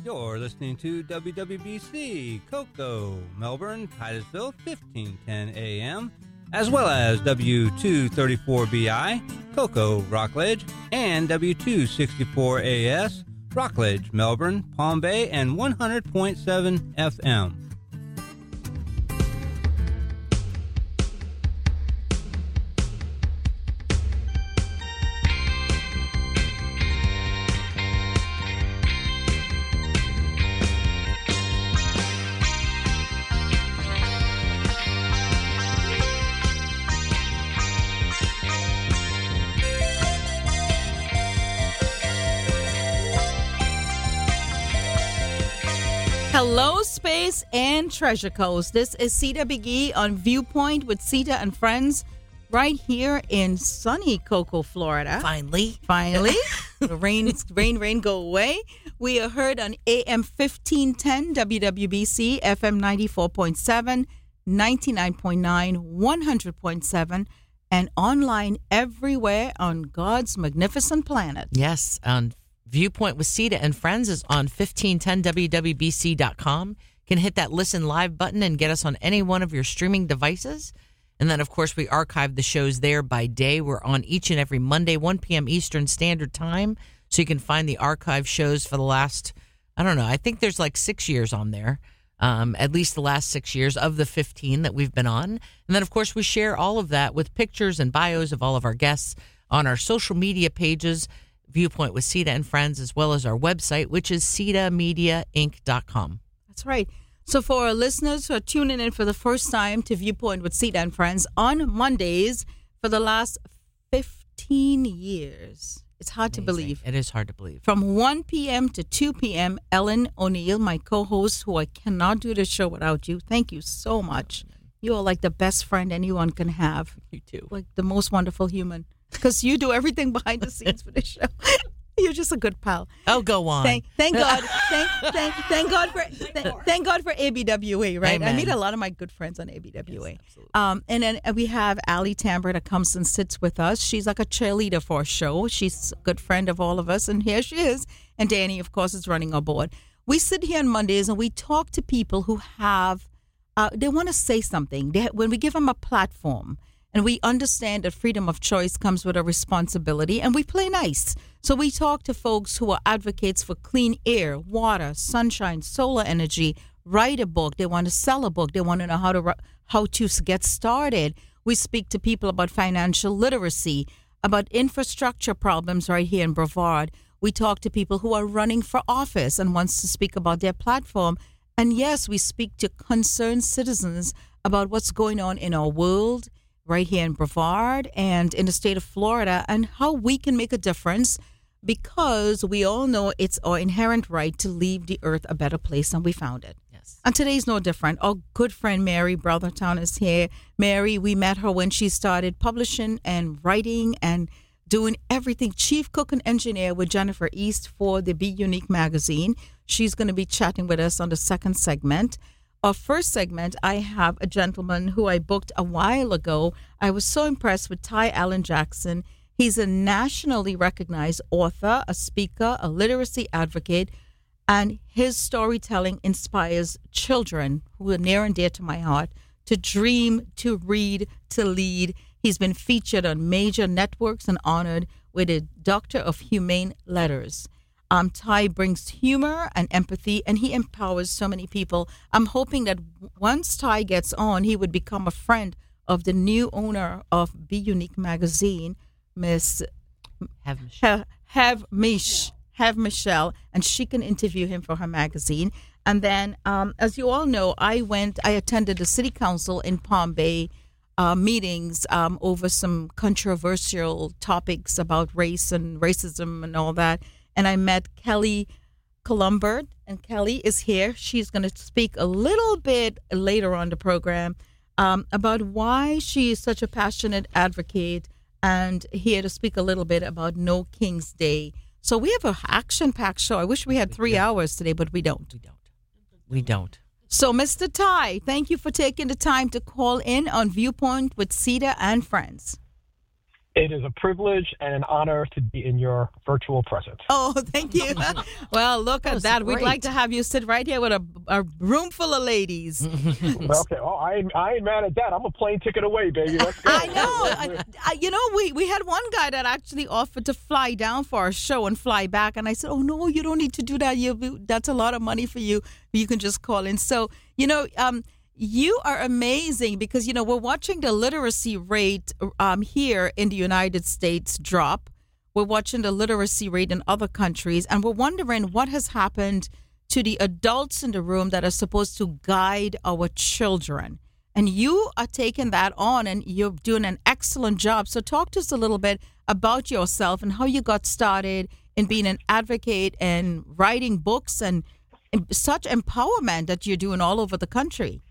You're listening to WWBC, Cocoa, Melbourne, Titusville, 1510 AM, as well as W234BI, Cocoa, Rockledge, and W264AS, Rockledge, Melbourne, Palm Bay, and 100.7 FM. Hello, Space and Treasure Coast. This is Sita McGee on Viewpoint with Sita and Friends right here in sunny Cocoa, Florida. Finally. The rain go away. We are heard on AM 1510 WWBC, FM 94.7, 99.9, 100.7, and online everywhere on God's magnificent planet. Yes, Viewpoint with Sita and Friends is on 1510wwbc.com. Can hit that listen live button and get us on any one of your streaming devices. And then, of course, we archive the shows there by day. We're on each and every Monday, 1 p.m. Eastern Standard Time. So you can find the archive shows for the last, I think there's like 6 years on there. At least the last 6 years of the 15 that we've been on. And then, of course, we share all of that with pictures and bios of all of our guests on our social media pages, Viewpoint with Sita and Friends, as well as our website, which is sitamediainc.com. That's right. So for our listeners who are tuning in for the first time to Viewpoint with Sita and Friends on Mondays for the last 15 years. It's hard to believe. It is hard to believe. From 1 p.m. to 2 p.m., Ellen O'Neill, my co-host, who I cannot do the show without you. Thank you so much. You are like the best friend anyone can have. You too. Like the most wonderful human. Because you do everything behind the scenes for the show. You're just a good pal. Oh, go on. Thank God. Thank God for ABWA, right? Amen. I meet a lot of my good friends on ABWA. Yes, absolutely. And then we have Allie Tambert that comes and sits with us. She's like a cheerleader for our show. She's a good friend of all of us, and here she is. And Danny, of course, is running our board. We sit here on Mondays and we talk to people who have, they want to say something. When we give them a platform, and we understand that freedom of choice comes with a responsibility, and we play nice. So we talk to folks who are advocates for clean air, water, sunshine, solar energy, write a book. They want to sell a book. They want to know how to get started. We speak to people about financial literacy, about infrastructure problems right here in Brevard. We talk to people who are running for office and wants to speak about their platform. And yes, we speak to concerned citizens about what's going on in our world, right here in Brevard and in the state of Florida, and how we can make a difference, because we all know it's our inherent right to leave the earth a better place than we found it. Yes. And today's no different. Our good friend Mary Brothertown is here. Mary, we met her when she started publishing and writing and doing everything. Chief cook and engineer with Jennifer East for the Be Unique magazine. She's going to be chatting with us on the second segment. Our first segment, I have a gentleman who I booked a while ago. I was so impressed with Ty Allen Jackson. He's a nationally recognized author, a speaker, a literacy advocate, and his storytelling inspires children who are near and dear to my heart to dream, to read, to lead. He's been featured on major networks and honored with a Doctor of Humane Letters. Ty brings humor and empathy, and he empowers so many people. I'm hoping that once Ty gets on, he would become a friend of the new owner of Be Unique magazine, Miss Have Michelle, and she can interview him for her magazine. And then, as you all know, I attended the city council in Palm Bay meetings over some controversial topics about race and racism and all that. And I met Kelly Columbert, and Kelly is here. She's going to speak a little bit later on the program about why she is such a passionate advocate, and here to speak a little bit about No King's Day. So we have an action-packed show. I wish we had 3 hours today, but we don't. We don't. So, Mr. Ty, thank you for taking the time to call in on Viewpoint with Sita and Friends. It is a privilege and an honor to be in your virtual presence. Oh, thank you. Well, look at that. We'd like to have you sit right here with a room full of ladies. Okay. Oh, I ain't mad at that. I'm a plane ticket away, baby. Let's go. I know. We had one guy that actually offered to fly down for our show and fly back. And I said, oh, no, you don't need to do that. That's a lot of money for you. You can just call in. So, you are amazing because, we're watching the literacy rate here in the United States drop. We're watching the literacy rate in other countries, and we're wondering what has happened to the adults in the room that are supposed to guide our children. And you are taking that on, and you're doing an excellent job. So talk to us a little bit about yourself and how you got started in being an advocate and writing books and such empowerment that you're doing all over the country.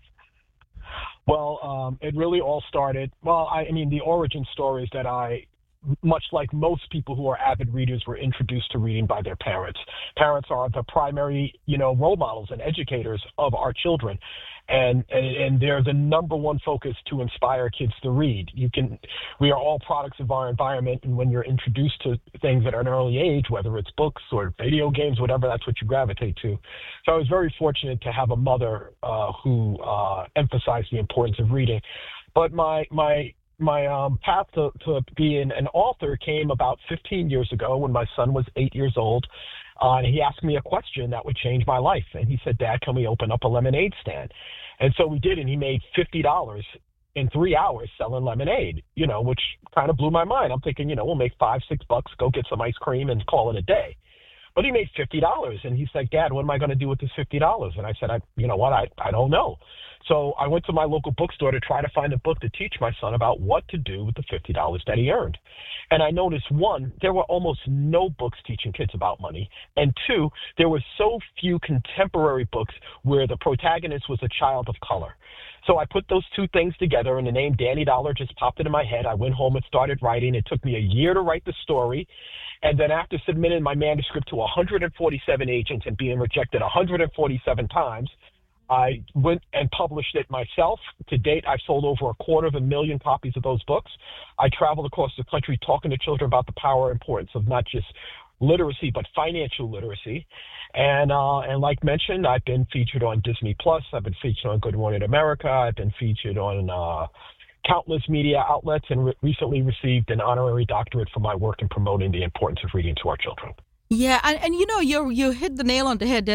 Well, it really all started, the origin story is that I, much like most people who are avid readers, were introduced to reading by their parents. Parents are the primary, role models and educators of our children. And they're the number one focus to inspire kids to read. We are all products of our environment, and when you're introduced to things at an early age, whether it's books or video games, whatever, that's what you gravitate to. So I was very fortunate to have a mother who emphasized the importance of reading. But my path to being an author came about 15 years ago when my son was 8 years old. And he asked me a question that would change my life. And he said, Dad, can we open up a lemonade stand? And so we did, and he made $50 in 3 hours selling lemonade, which kind of blew my mind. I'm thinking, we'll make $5-6, go get some ice cream and call it a day. But he made $50, and he said, Dad, what am I going to do with this $50? And I said, I don't know. So I went to my local bookstore to try to find a book to teach my son about what to do with the $50 that he earned. And I noticed, one, there were almost no books teaching kids about money. And two, there were so few contemporary books where the protagonist was a child of color. So I put those two things together, and the name Danny Dollar just popped into my head. I went home and started writing. It took me a year to write the story. And then after submitting my manuscript to 147 agents and being rejected 147 times, I went and published it myself. To date, I've sold over 250,000 copies of those books. I traveled across the country talking to children about the power and importance of not just literacy, but financial literacy. And like mentioned, I've been featured on Disney Plus. I've been featured on Good Morning America. I've been featured on countless media outlets, and recently received an honorary doctorate for my work in promoting the importance of reading to our children. Yeah, and you hit the nail on the head.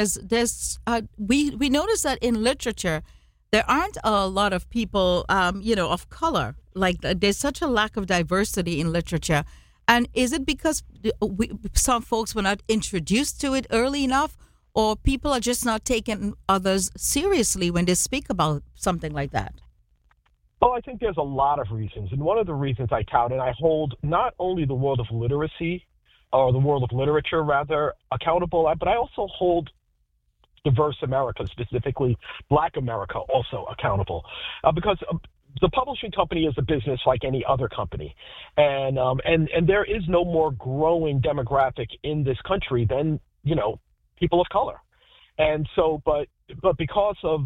We notice that in literature, there aren't a lot of people, of color. Like there's such a lack of diversity in literature. And is it because some folks were not introduced to it early enough, or people are just not taking others seriously when they speak about something like that? Well, I think there's a lot of reasons. And one of the reasons I tout, and I hold not only the world of literacy, or the world of literature, rather, accountable, but I also hold diverse America, specifically Black America, also accountable. Because the publishing company is a business like any other company. And there is no more growing demographic in this country than, people of color. And so, but because of,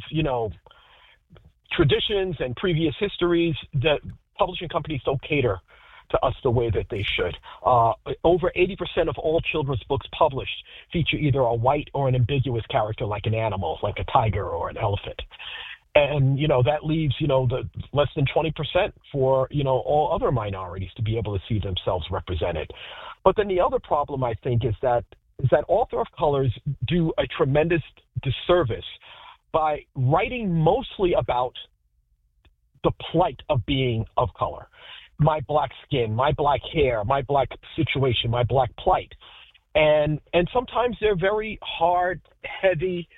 traditions and previous histories, the publishing companies don't cater to us the way that they should. Over 80% of all children's books published feature either a white or an ambiguous character like an animal, like a tiger or an elephant. And, that leaves, the less than 20% for, all other minorities to be able to see themselves represented. But then the other problem, I think, is that author of colors do a tremendous disservice by writing mostly about the plight of being of color. My black skin, my black hair, my black situation, my black plight. And sometimes they're very hard, heavy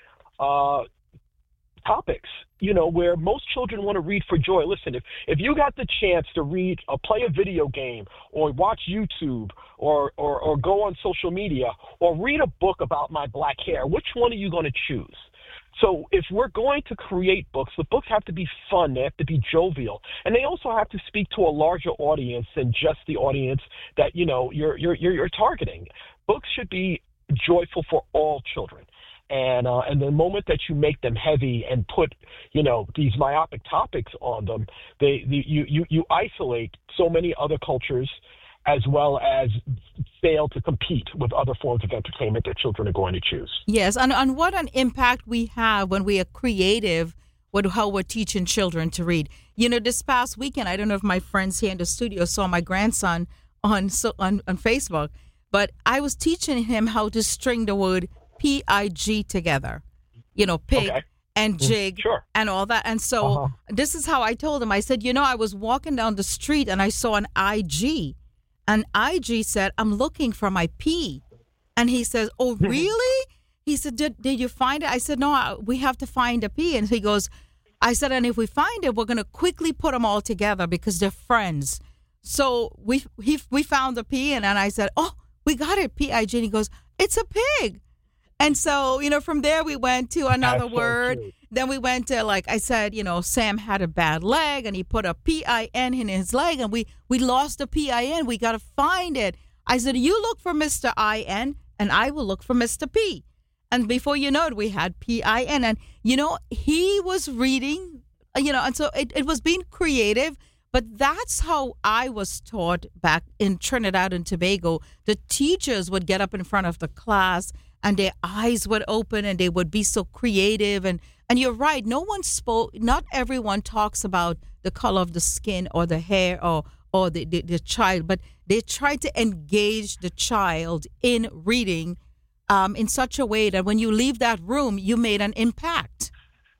topics, where most children want to read for joy. Listen, if you got the chance to read or play a video game or watch YouTube or go on social media or read a book about my black hair, which one are you going to choose? So if we're going to create books, the books have to be fun, they have to be jovial, and they also have to speak to a larger audience than just the audience that you're targeting. Books should be joyful for all children. And the moment that you make them heavy and put, these myopic topics on them, you isolate so many other cultures as well as fail to compete with other forms of entertainment that children are going to choose. Yes, and what an impact we have when we are creative with how we're teaching children to read. You know, this past weekend, I don't know if my friends here in the studio saw my grandson on Facebook, but I was teaching him how to string the word P-I-G together, you know, pig and jig and all that. And so this is how I told him. I said, you know, I was walking down the street and I saw an IG. And IG said, I'm looking for my P. And he says, oh, really? He said, did you find it? I said, no, we have to find a P. And he goes, I said, and if we find it, we're going to quickly put them all together because they're friends. So we found the P, and then I said, oh, we got it, P-I-G. And he goes, it's a pig. And so, you know, from there we went to another word. So then we went to, like I said, you know, Sam had a bad leg, and he put a P-I-N in his leg, and we lost the P-I-N. We got to find it. I said, you look for Mr. I-N, and I will look for Mr. P. And before you know it, we had P-I-N. And, you know, he was reading, you know, and so it was being creative. But that's how I was taught back in Trinidad and Tobago. The teachers would get up in front of the class and their eyes would open and they would be so creative. And you're right, not everyone talks about the color of the skin or the hair or the child, but they try to engage the child in reading in such a way that when you leave that room, you made an impact.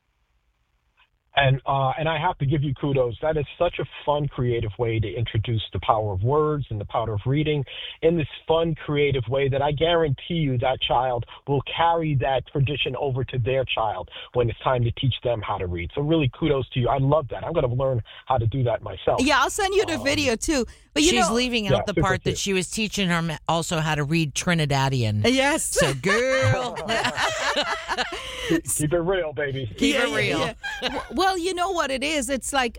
And I have to give you kudos. That is such a fun, creative way to introduce the power of words and the power of reading in this fun, creative way that I guarantee you that child will carry that tradition over to their child when it's time to teach them how to read. So really kudos to you. I love that. I'm going to learn how to do that myself. Yeah, I'll send you the video too. But she's leaving out the part that she was teaching her also how to read Trinidadian. Yes. So, girl. Keep it real, baby. Keep it real. Yeah. Well, you know what it is? It's like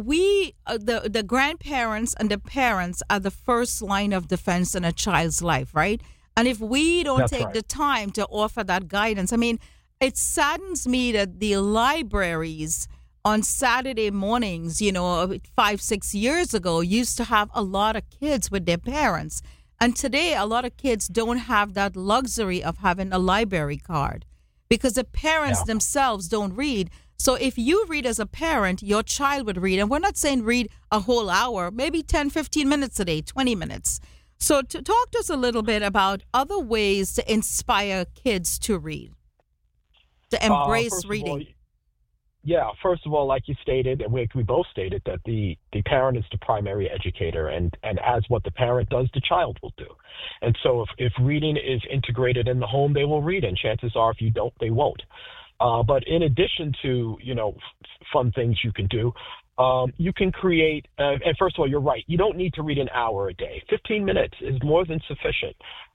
the grandparents and the parents are the first line of defense in a child's life, right? And if we don't take the time to offer that guidance, I mean, it saddens me that the libraries on Saturday mornings, you know, 5-6 years ago, used to have a lot of kids with their parents. And today, a lot of kids don't have that luxury of having a library card because the parents themselves don't read. So if you read as a parent, your child would read. And we're not saying read a whole hour, maybe 10, 15 minutes a day, 20 minutes. So to talk to us a little bit about other ways to inspire kids to read, to embrace reading. First of all, like you stated, and we both stated, that the parent is the primary educator, and as what the parent does, the child will do. And so if reading is integrated in the home, they will read, and chances are if you don't, they won't. But in addition to, you know, fun things you can do, you can create, and first of all, you're right, you don't need to read an hour a day. 15 minutes is more than sufficient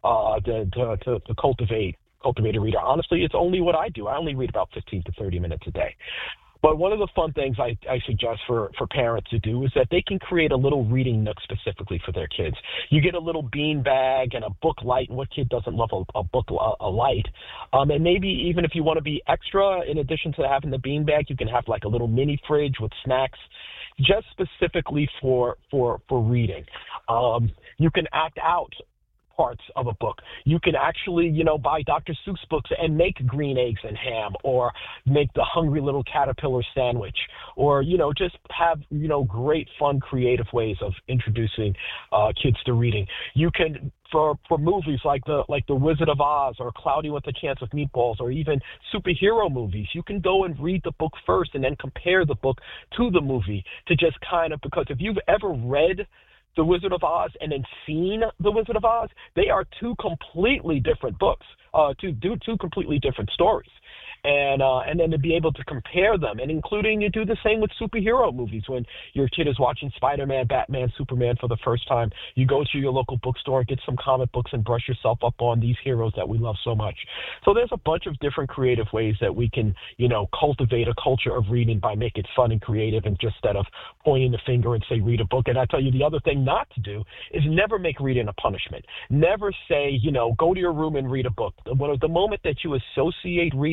to cultivate a reader. Honestly, it's only what I do. I only read about 15 to 30 minutes a day. But one of the fun things I suggest for parents to do is that they can create a little reading nook specifically for their kids. You get a little bean bag and a book light, and what kid doesn't love a book light? And maybe even if you want to be extra, in addition to having the bean bag, you can have like a little mini fridge with snacks, just specifically for reading. You can act out parts of a book. You can actually, you know, buy Dr. Seuss books and make green eggs and ham, or make the hungry little caterpillar sandwich, or, you know, just have, you know, great, fun, creative ways of introducing kids to reading. You can, for movies like the Wizard of Oz or Cloudy with a Chance of Meatballs, or even superhero movies, you can go and read the book first and then compare the book to the movie to just kind of, because if you've ever read The Wizard of Oz and then seen The Wizard of Oz, they are two completely different books, two completely different stories. And then to be able to compare them, and including you do the same with superhero movies. When your kid is watching Spider-Man, Batman, Superman for the first time, you go to your local bookstore, get some comic books, and brush yourself up on these heroes that we love so much. So there's a bunch of different creative ways that we can, you know, cultivate a culture of reading by making it fun and creative, and just instead of pointing the finger and say read a book. And I tell you, the other thing not to do is never make reading a punishment. Never say, you know, go to your room and read a book. The moment that you associate reading with something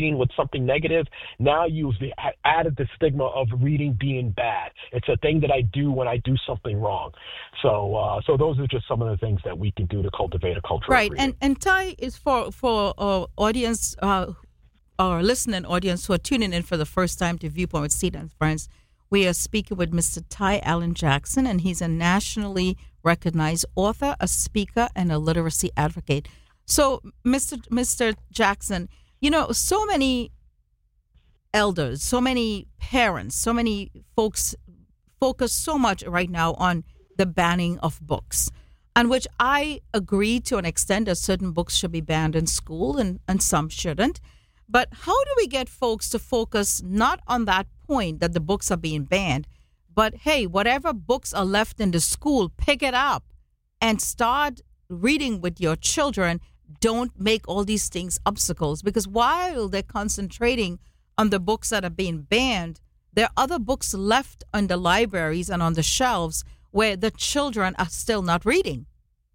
something negative, now you've added the stigma of reading being bad. It's a thing that I do when I do something wrong. So those are just some of the things that we can do to cultivate a culture of reading. And Ty is for audience, our listening audience who are tuning in for the first time to Viewpoint with Steve and Friends. We are speaking with Mr. Ty Allen Jackson, and he's a nationally recognized author, a speaker, and a literacy advocate. So, Mr. Jackson, so many elders, so many parents, so many folks focus so much right now on the banning of books, and which I agree to an extent that certain books should be banned in school and some shouldn't. But how do we get folks to focus not on that point that the books are being banned, but, hey, whatever books are left in the school, pick it up and start reading with your children. Don't make all these things obstacles, because while they're concentrating on the books that are being banned, there are other books left on the libraries and on the shelves where the children are still not reading.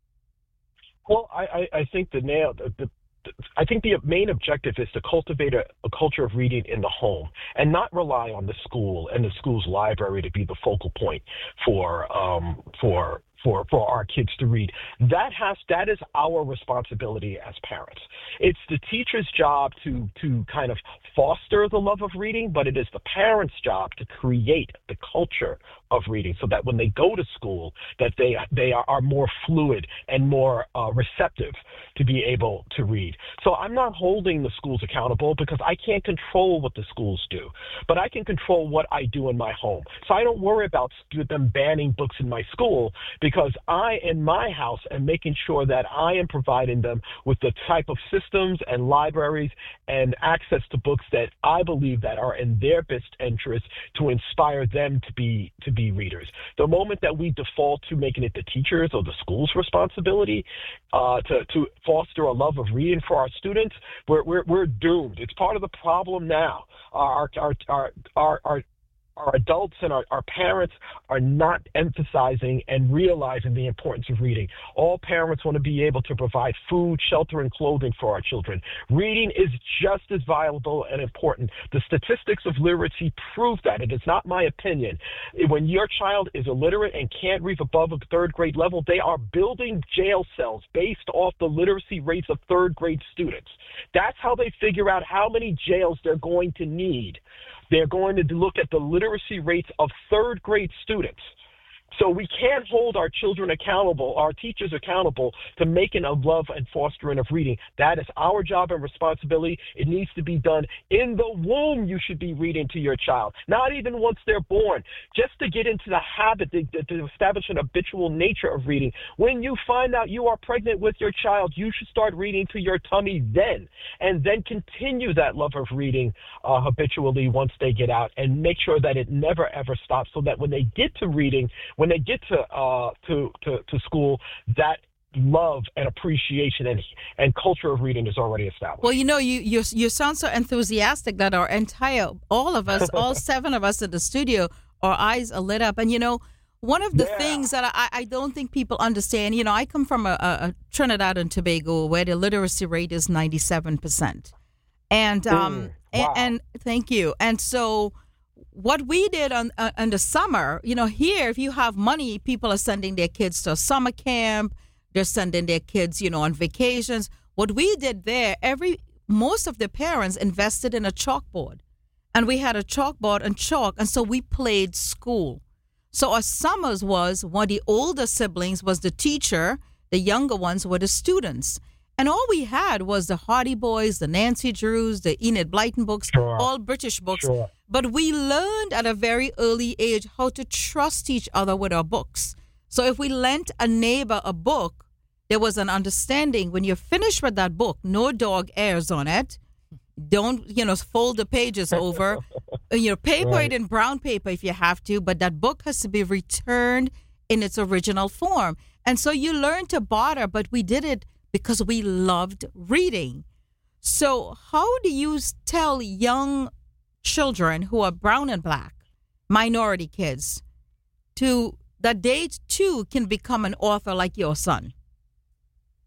Well, I think I think the main objective is to cultivate a culture of reading in the home and not rely on the school and the school's library to be the focal point for our kids to read. That is our responsibility as parents. It's the teacher's job to kind of foster the love of reading, but it is the parents' job to create the culture of reading so that when they go to school, that they are more fluid and more receptive to be able to read. So I'm not holding the schools accountable because I can't control what the schools do, but I can control what I do in my home. So I don't worry about them banning books in my school, because I, in my house, am making sure that I am providing them with the type of systems and libraries and access to books that I believe that are in their best interest to inspire them to be readers. The moment that we default to making it the teachers or the school's responsibility to foster a love of reading for our students, we're doomed. It's part of the problem now. Our adults and our parents are not emphasizing and realizing the importance of reading. All parents want to be able to provide food, shelter, and clothing for our children. Reading is just as valuable and important. The statistics of literacy prove that. It is not my opinion. When your child is illiterate and can't read above a third grade level, they are building jail cells based off the literacy rates of third grade students. That's how they figure out how many jails they're going to need. They're going to look at the literacy rates of third grade students. So we can't hold our children accountable, our teachers accountable, to making a love and fostering of reading. That is our job and responsibility. It needs to be done in the womb. You should be reading to your child, not even once they're born, just to get into the habit, to establish an habitual nature of reading. When you find out you are pregnant with your child, you should start reading to your tummy then, and then continue that love of reading habitually once they get out, and make sure that it never, ever stops, so that when they get to reading, when they get to school, that love and appreciation and culture of reading is already established. Well, you sound so enthusiastic that all of us, all seven of us in the studio, our eyes are lit up. And, one of the things that I don't think people understand, I come from a Trinidad and Tobago where the literacy rate is 97%. And, wow. and thank you. And so what we did in the summer, here, if you have money, people are sending their kids to a summer camp. They're sending their kids, on vacations. What we did there, most of the parents invested in a chalkboard. And we had a chalkboard and chalk. And so we played school. So our summers was, one of the older siblings was the teacher. The younger ones were the students. And all we had was the Hardy Boys, the Nancy Drews, the Enid Blyton books, all British books. Sure. But we learned at a very early age how to trust each other with our books. So if we lent a neighbor a book, there was an understanding. When you're finished with that book, no dog airs on it. Don't, fold the pages over. Paper it in brown paper if you have to, but that book has to be returned in its original form. And so you learn to barter, but we did it because we loved reading. So how do you tell young children who are brown and black, minority kids, that they too can become an author like your son?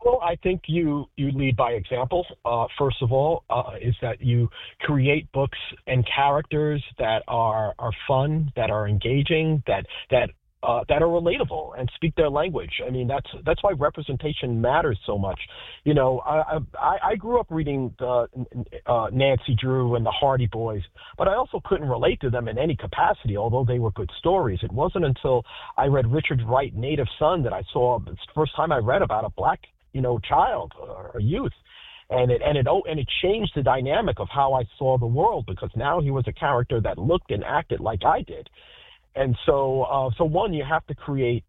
Well, I think you lead by example. First of all, is that you create books and characters that are fun, that are engaging, that are relatable and speak their language. I mean, that's why representation matters so much. You know, I grew up reading Nancy Drew and the Hardy Boys, but I also couldn't relate to them in any capacity, although they were good stories. It wasn't until I read Richard Wright, Native Son, that I saw it's the first time I read about a black, child or youth. And it changed the dynamic of how I saw the world, because now he was a character that looked and acted like I did. And so one, you have to create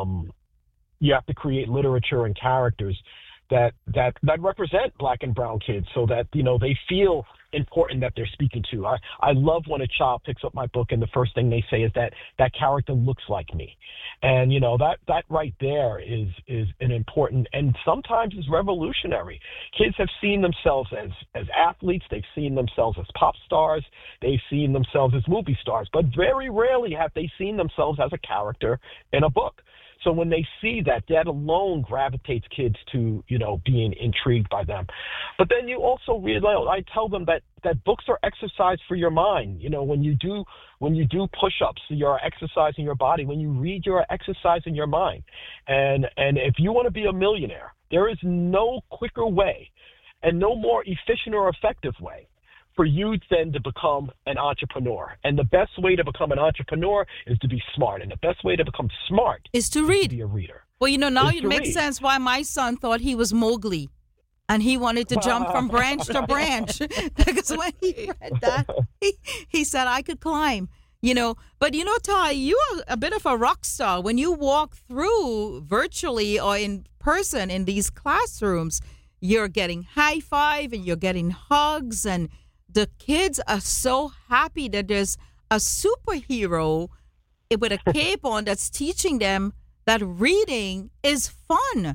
literature and characters that represent black and brown kids, so that they feel important, that they're speaking to. I love when a child picks up my book and the first thing they say is that character looks like me, and that right there is an important, and sometimes is revolutionary. Kids have seen themselves as athletes, they've seen themselves as pop stars, they've seen themselves as movie stars, but very rarely have they seen themselves as a character in a book. So when they see that alone gravitates kids to, being intrigued by them. But then you also realize, I tell them that books are exercise for your mind. When you do push-ups, you're exercising your body. When you read, you're exercising your mind. And if you want to be a millionaire, there is no quicker way and no more efficient or effective way for you then to become an entrepreneur. And the best way to become an entrepreneur is to be smart. And the best way to become smart is to read. To be a reader. Well, now it makes sense why my son thought he was Mowgli and he wanted to jump from branch to branch. Because when he read that, he said, I could climb. But Ty, you are a bit of a rock star. When you walk through virtually or in person in these classrooms, you're getting high five and you're getting hugs, and the kids are so happy that there's a superhero with a cape on that's teaching them that reading is fun.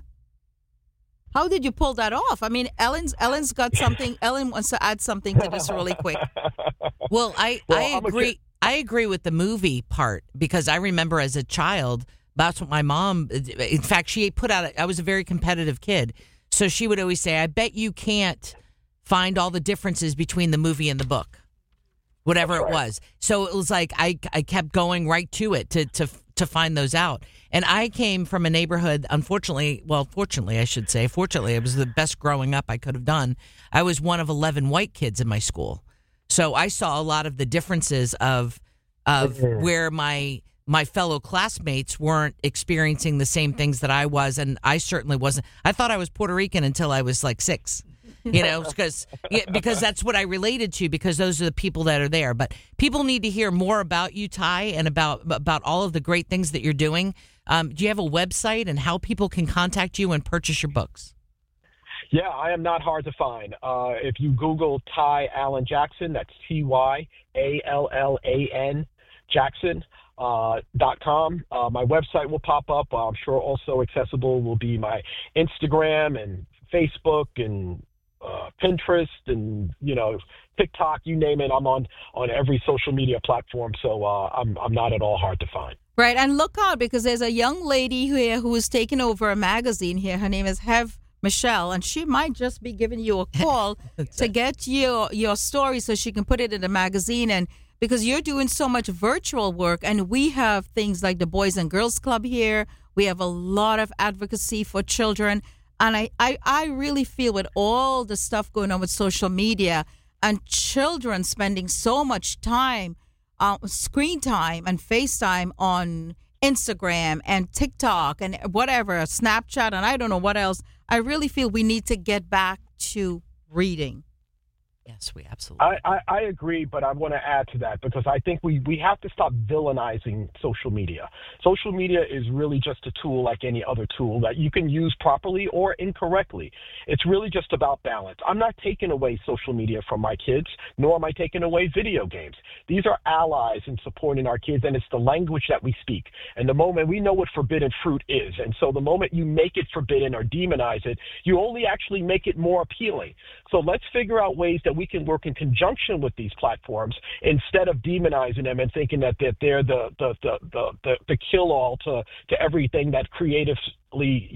How did you pull that off? I mean, Ellen's got something. Ellen wants to add something to this really quick. Well, I agree. I agree with the movie part, because I remember as a child, that's what my mom, in fact, she put out, I was a very competitive kid. So she would always say, I bet you can't find all the differences between the movie and the book, whatever it was. So it was like I kept going right to it to find those out. And I came from a neighborhood, fortunately, I should say, it was the best growing up I could have done. I was one of 11 white kids in my school. So I saw a lot of the differences of where my fellow classmates weren't experiencing the same things that I was, and I certainly wasn't. I thought I was Puerto Rican until I was like 6. Because that's what I related to, because those are the people that are there. But people need to hear more about you, Ty, and about all of the great things that you're doing. Do you have a website and how people can contact you and purchase your books? Yeah, I am not hard to find. If you Google Ty Allen Jackson, that's TYALLAN Jackson.com. My website will pop up. I'm sure also accessible will be my Instagram and Facebook and Pinterest and TikTok, you name it. I'm on every social media platform, so I'm not at all hard to find. Right, and look out, because there's a young lady here who is taking over a magazine here. Her name is Hev Michelle, and she might just be giving you a call to get your story so she can put it in the magazine. And because you're doing so much virtual work, and we have things like the Boys and Girls Club here, we have a lot of advocacy for children. And I really feel with all the stuff going on with social media and children spending so much time, screen time and FaceTime on Instagram and TikTok and whatever, Snapchat, and I don't know what else, I really feel we need to get back to reading. Yes, we absolutely. I agree, but I want to add to that, because I think we have to stop villainizing social media. Social media is really just a tool like any other tool that you can use properly or incorrectly. It's really just about balance. I'm not taking away social media from my kids, nor am I taking away video games. These are allies in supporting our kids, and it's the language that we speak. And the moment we know what forbidden fruit is, and so the moment you make it forbidden or demonize it, you only actually make it more appealing. So let's figure out ways that we can work in conjunction with these platforms instead of demonizing them and thinking that they're the kill all to everything that creatively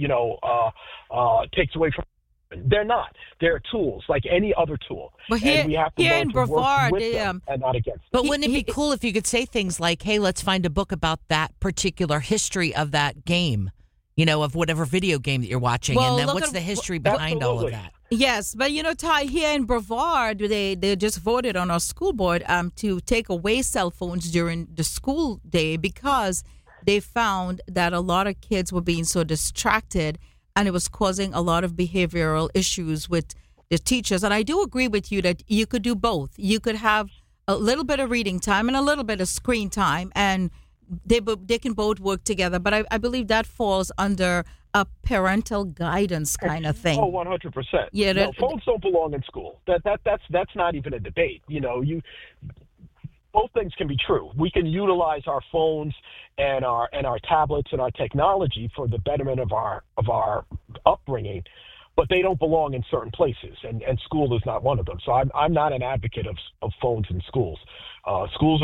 takes away from. They're not. They're tools like any other tool. But here, and we have to here learn in to Brevard, work with them and not against them. But wouldn't it be cool if you could say things like, hey, let's find a book about that particular history of that game, of whatever video game that you're watching, Well, and then look what's at- the history behind all of that? Yes, but Ty, here in Brevard, they just voted on our school board to take away cell phones during the school day because they found that a lot of kids were being so distracted and it was causing a lot of behavioral issues with the teachers. And I do agree with you that you could do both. You could have a little bit of reading time and a little bit of screen time, and they can both work together. But I believe that falls under a parental guidance kind of thing. Oh, 100%. Yeah, no, phones don't belong in school. That's not even a debate. Both things can be true. We can utilize our phones and our tablets and our technology for the betterment of our upbringing, but they don't belong in certain places, and school is not one of them. So I'm not an advocate of phones in schools. Schools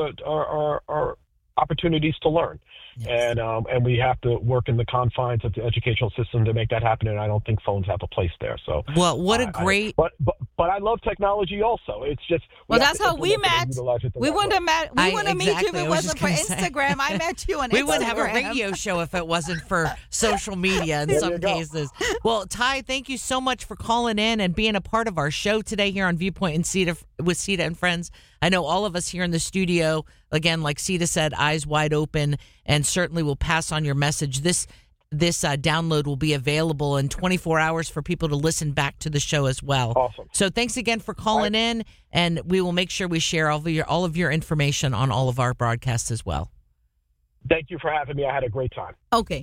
are opportunities to learn. Yes. And we have to work in the confines of the educational system to make that happen. And I don't think phones have a place there. So, well, what a great. But I love technology also. It's just that's how we met. We wouldn't have met. We wouldn't meet you if it wasn't for Instagram. I met you on Instagram. We wouldn't have a radio show if it wasn't for social media in some cases. Well, Ty, thank you so much for calling in and being a part of our show today here on Viewpoint and Sita with Sita and Friends. I know all of us here in the studio, again, like Sita said, eyes wide open, and certainly will pass on your message. This download will be available in 24 hours for people to listen back to the show as well. Awesome. So thanks again for calling in, and we will make sure we share all of your information on all of our broadcasts as well. Thank you for having me. I had a great time. Okay.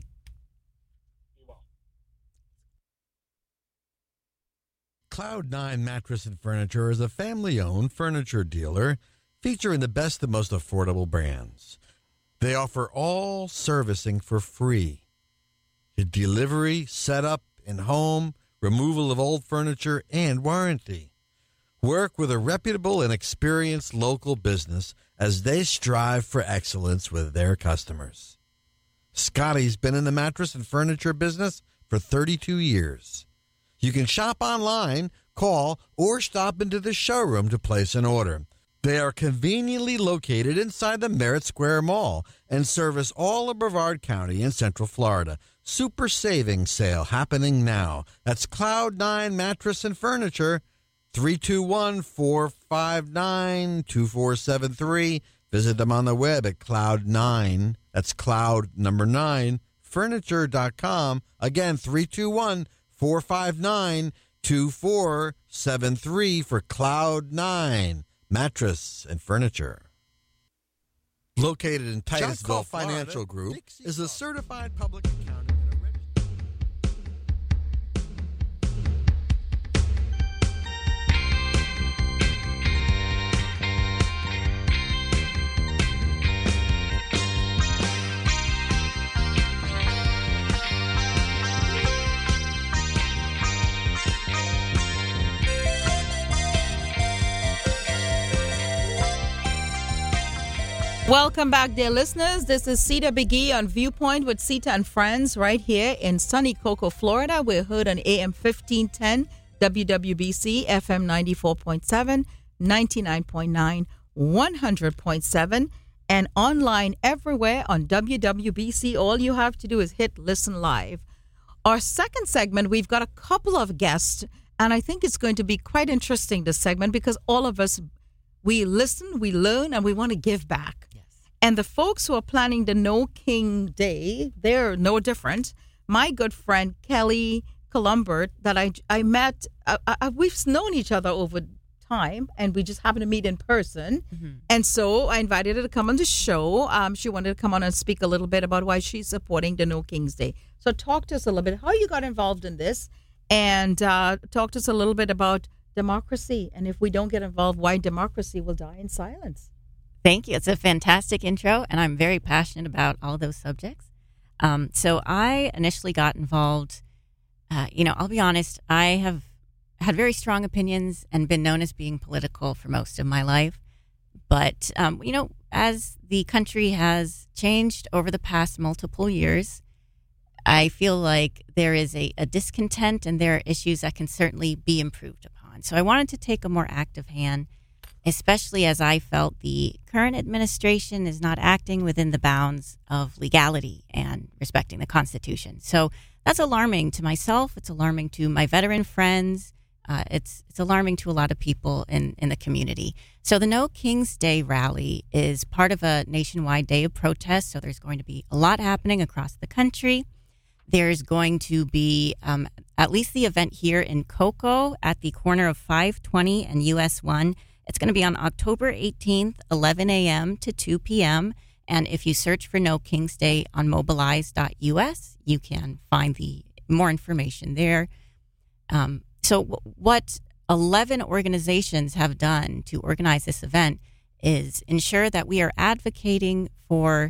Cloud9 Mattress and Furniture is a family-owned furniture dealer featuring the best and most affordable brands. They offer all servicing for free. Delivery, setup, in-home, removal of old furniture, and warranty. Work with a reputable and experienced local business as they strive for excellence with their customers. Scotty's been in the mattress and furniture business for 32 years. You can shop online, call, or stop into the showroom to place an order. They are conveniently located inside the Merritt Square Mall and service all of Brevard County in Central Florida. Super savings sale happening now. That's Cloud9 Mattress and Furniture, 321-459-2473. Visit them on the web at Cloud9. That's Cloud9 Furniture.com. Again, 321-459-2473 for Cloud9 Mattress and Furniture. Located in Titusville, Financial Group is a certified public accountant. Welcome back, dear listeners. This is Sita Begee on Viewpoint with Sita and Friends right here in sunny Cocoa, Florida. We're heard on AM 1510, WWBC, FM 94.7, 99.9, 100.7, and online everywhere on WWBC. All you have to do is hit Listen Live. Our second segment, we've got a couple of guests, and I think it's going to be quite interesting, this segment, because all of us, we listen, we learn, and we want to give back. And the folks who are planning the No King Day, they're no different. My good friend, Kelly Columbert, that I met, we've known each other over time, and we just happened to meet in person. Mm-hmm. And so I invited her to come on the show. She wanted to come on and speak a little bit about why she's supporting the No King's Day. So talk to us a little bit how you got involved in this, and talk to us a little bit about democracy. And if we don't get involved, why democracy will die in silence. Thank you. It's a fantastic intro, and I'm very passionate about all those subjects. So I initially got involved, I'll be honest, I have had very strong opinions and been known as being political for most of my life. But, as the country has changed over the past multiple years, I feel like there is a discontent and there are issues that can certainly be improved upon. So I wanted to take a more active hand, especially as I felt the current administration is not acting within the bounds of legality and respecting the Constitution. So that's alarming to myself. It's alarming to my veteran friends. It's alarming to a lot of people in the community. So the No Kings Day rally is part of a nationwide day of protest. So there's going to be a lot happening across the country. There's going to be at least the event here in Cocoa at the corner of 520 and US 1. It's going to be on October 18th, 11 a.m. to 2 p.m. And if you search for No Kings Day on mobilize.us, you can find the more information there. So what 11 organizations have done to organize this event is ensure that we are advocating for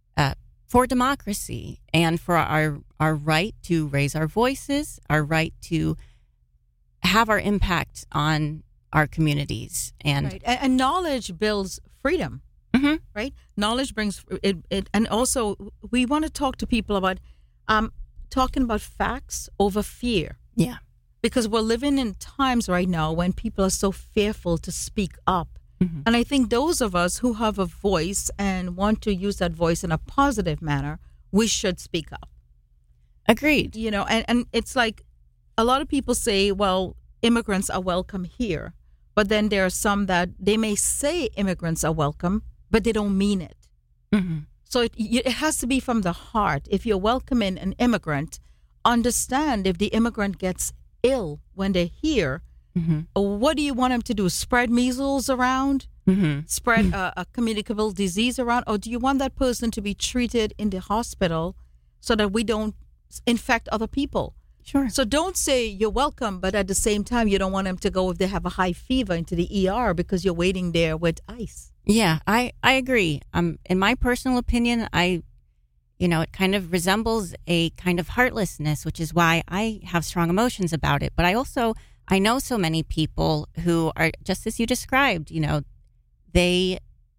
democracy and for our right to raise our voices, our right to have our impact on our communities. And right. And knowledge builds freedom, mm-hmm. right? Knowledge brings it. And also, we want to talk to people about talking about facts over fear. Yeah. Because we're living in times right now when people are so fearful to speak up. Mm-hmm. And I think those of us who have a voice and want to use that voice in a positive manner, we should speak up. Agreed. And it's like a lot of people say, well, immigrants are welcome here. But then there are some that they may say immigrants are welcome, but they don't mean it. Mm-hmm. So it has to be from the heart. If you're welcoming an immigrant, understand if the immigrant gets ill when they're here, mm-hmm. what do you want them to do? Spread measles around? Mm-hmm. Spread a communicable disease around? Or do you want that person to be treated in the hospital so that we don't infect other people? Sure. So don't say you're welcome, but at the same time, you don't want them to go if they have a high fever into the ER because you're waiting there with ice. Yeah, I agree. In my personal opinion, it kind of resembles a kind of heartlessness, which is why I have strong emotions about it. But I know so many people who are just as you described, they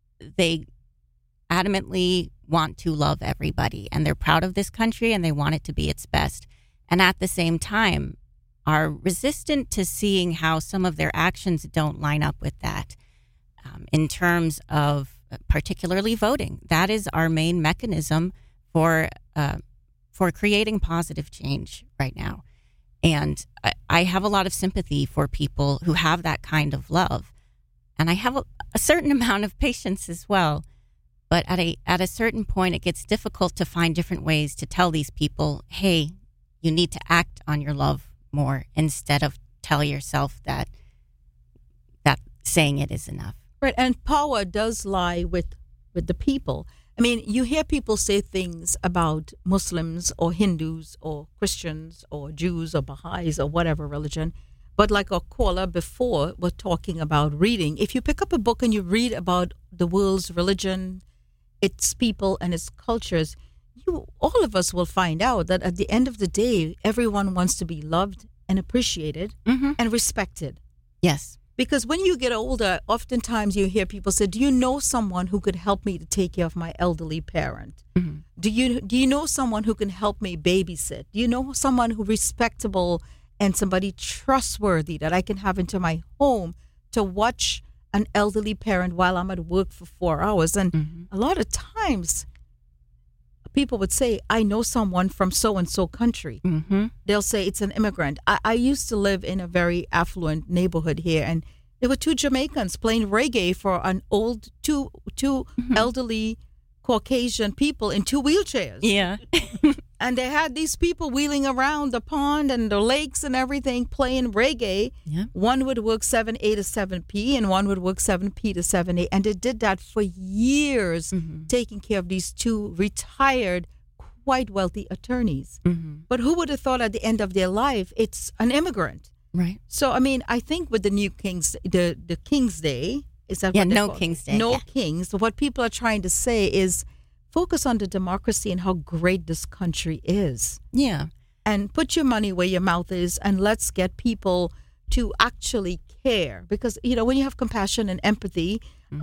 adamantly want to love everybody and they're proud of this country and they want it to be its best. And at the same time are resistant to seeing how some of their actions don't line up with that in terms of particularly voting. That is our main mechanism for creating positive change right now. And I have a lot of sympathy for people who have that kind of love. And I have a certain amount of patience as well. But at a certain point, it gets difficult to find different ways to tell these people, hey, you need to act on your love more instead of tell yourself that saying it is enough. Right. And power does lie with the people. I mean, you hear people say things about Muslims or Hindus or Christians or Jews or Baha'is or whatever religion. But like our caller before was talking about reading, if you pick up a book and you read about the world's religion, its people and its cultures, all of us will find out that at the end of the day, everyone wants to be loved and appreciated mm-hmm. and respected. Yes. Because when you get older, oftentimes you hear people say, do you know someone who could help me to take care of my elderly parent? Mm-hmm. Do you know someone who can help me babysit? Do you know someone who respectable and somebody trustworthy that I can have into my home to watch an elderly parent while I'm at work for 4 hours? And mm-hmm. a lot of times people would say, I know someone from so-and-so country. Mm-hmm. They'll say it's an immigrant. I used to live in a very affluent neighborhood here, and there were two Jamaicans playing reggae for an old, two mm-hmm. elderly Caucasian people in two wheelchairs. Yeah. And they had these people wheeling around the pond and the lakes and everything playing reggae. Yeah. One would work 7A to 7P and one would work 7P to 7A. And they did that for years, mm-hmm. taking care of these two retired, quite wealthy attorneys. Mm-hmm. But who would have thought at the end of their life, it's an immigrant? Right. So, I mean, I think with the new Kings, the King's Day, is that what they No call it? King's Day. No yeah. Kings. What people are trying to say is focus on the democracy and how great this country is. Yeah. And put your money where your mouth is, and let's get people to actually care, because when you have compassion and empathy,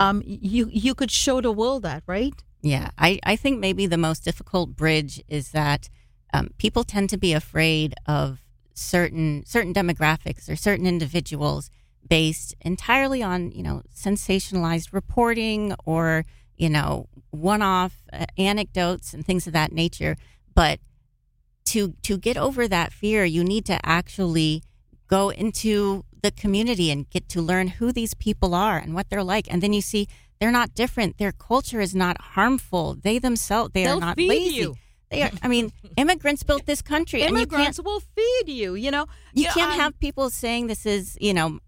you could show the world that, right? Yeah, I think maybe the most difficult bridge is that people tend to be afraid of certain demographics or certain individuals based entirely on sensationalized reporting or one-off anecdotes and things of that nature. But to get over that fear, you need to actually go into the community and get to learn who these people are and what they're like. And then you see they're not different. Their culture is not harmful. They themselves, they'll are not feed lazy. You. They are, immigrants built this country. Immigrants will feed you, You can't have people saying this is,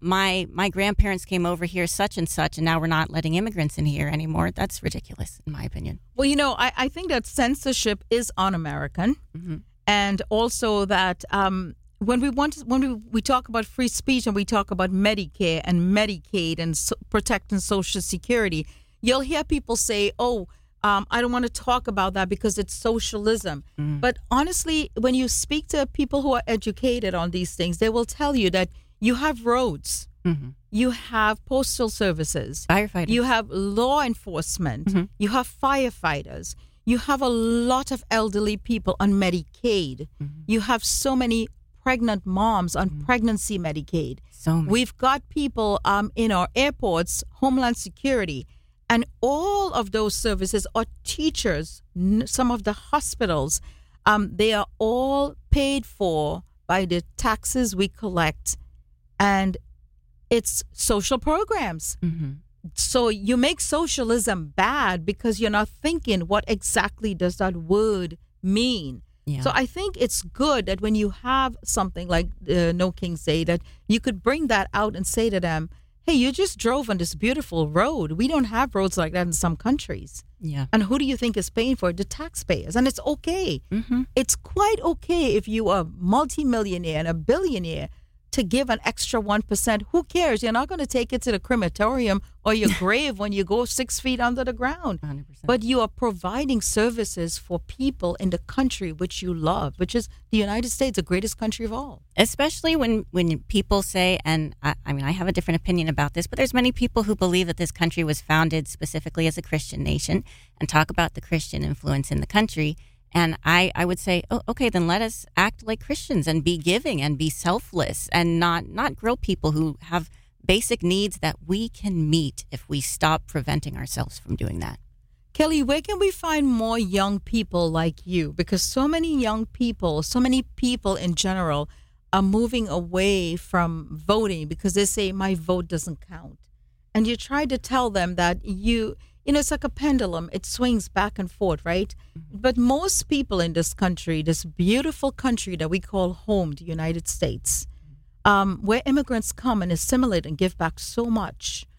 my grandparents came over here such and such, and now we're not letting immigrants in here anymore. That's ridiculous, in my opinion. Well, I think that censorship is un-American. Mm-hmm. And also that when we talk about free speech and we talk about Medicare and Medicaid and protecting Social Security, you'll hear people say, I don't want to talk about that because it's socialism. But honestly, when you speak to people who are educated on these things, they will tell you that you have roads, you have postal services, firefighters, you have law enforcement, you have firefighters, you have a lot of elderly people on Medicaid, you have so many pregnant moms on pregnancy Medicaid. So many. We've got people in our airports, Homeland Security. And all of those services are teachers. Some of the hospitals, they are all paid for by the taxes we collect. And it's social programs. So you make socialism bad because you're not thinking what exactly does that word mean. Yeah. So I think it's good that when you have something like No King's Day, that you could bring that out and say to them, hey, you just drove on this beautiful road. We don't have roads like that in some countries. Yeah. And who do you think is paying for it? The taxpayers. And it's okay. It's quite okay if you are a multimillionaire and a billionaire to give an extra 1%. Who cares? You're not going to take it to the crematorium or your grave when you go 6 feet under the ground. 100%. But you are providing services for people in the country which you love, which is the United States, the greatest country of all. Especially when people say, and I have a different opinion about this, but there's many people who believe that this country was founded specifically as a Christian nation and talk about the Christian influence in the country. And I would say, okay, then let us act like Christians and be giving and be selfless and not grill people who have basic needs that we can meet if we stop preventing ourselves from doing that. Kelly, where can we find more young people like you? Because so many young people, so many people in general are moving away from voting because they say my vote doesn't count. And you try to tell them that it's like a pendulum. It swings back and forth, right? But most people in this country, this beautiful country that we call home, the United States, where immigrants come and assimilate and give back so much,